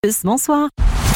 Bonsoir.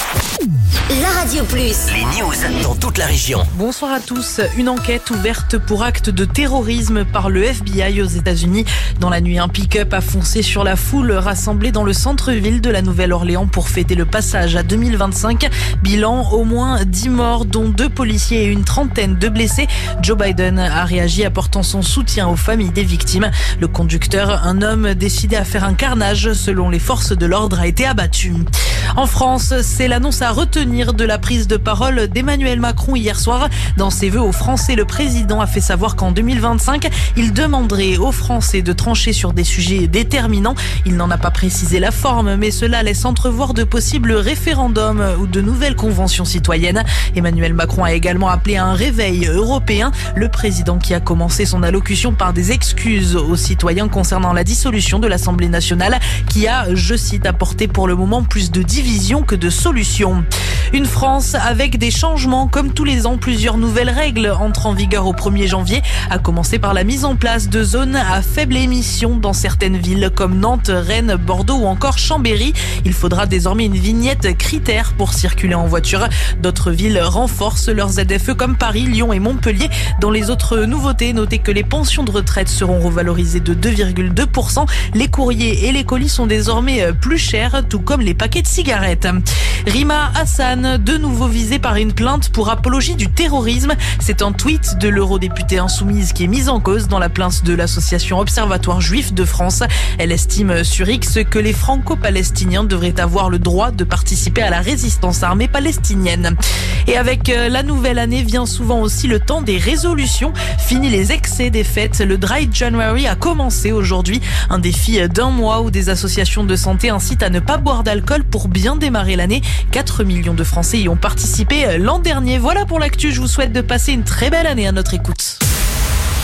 La Radio Plus. Les news dans toute la région. Bonsoir à tous. Une enquête ouverte pour acte de terrorisme par le FBI aux États-Unis. Dans la nuit, un pick-up a foncé sur la foule rassemblée dans le centre-ville de la Nouvelle-Orléans pour fêter le passage à 2025. Bilan, au moins 10 morts, dont 2 policiers et une trentaine de blessés. Joe Biden a réagi apportant son soutien aux familles des victimes. Le conducteur, un homme décidé à faire un carnage selon les forces de l'ordre, a été abattu. En France, c'est l'annonce à retenir de la prise de parole d'Emmanuel Macron hier soir. Dans ses vœux aux Français, le président a fait savoir qu'en 2025, il demanderait aux Français de trancher sur des sujets déterminants. Il n'en a pas précisé la forme, mais cela laisse entrevoir de possibles référendums ou de nouvelles conventions citoyennes. Emmanuel Macron a également appelé à un réveil européen. Le président qui a commencé son allocution par des excuses aux citoyens concernant la dissolution de l'Assemblée nationale qui a, je cite, apporté pour le moment plus de division que de solutions. Une France avec des changements. Comme tous les ans, plusieurs nouvelles règles entrent en vigueur au 1er janvier, à commencer par la mise en place de zones à faible émission dans certaines villes comme Nantes, Rennes, Bordeaux ou encore Chambéry. Il faudra désormais une vignette critère pour circuler en voiture. D'autres villes renforcent leurs ZFE comme Paris, Lyon et Montpellier. Dans les autres nouveautés, notez que les pensions de retraite seront revalorisées de 2,2%. Les courriers et les colis sont désormais plus chers, tout comme les paquets de cigarettes. Rima Hassan, de nouveau visée par une plainte pour apologie du terrorisme. C'est un tweet de l'eurodéputée insoumise qui est mise en cause dans la plainte de l'association Observatoire Juif de France. Elle estime sur X que les franco-palestiniens devraient avoir le droit de participer à la résistance armée palestinienne. Et avec la nouvelle année vient souvent aussi le temps des résolutions. Fini les excès des fêtes, le Dry January a commencé aujourd'hui. Un défi d'1 mois où des associations de santé incitent à ne pas boire d'alcool pour bien démarrer l'année. 4 millions de Français y ont participé l'an dernier. Voilà pour l'actu, je vous souhaite de passer une très belle année à notre écoute.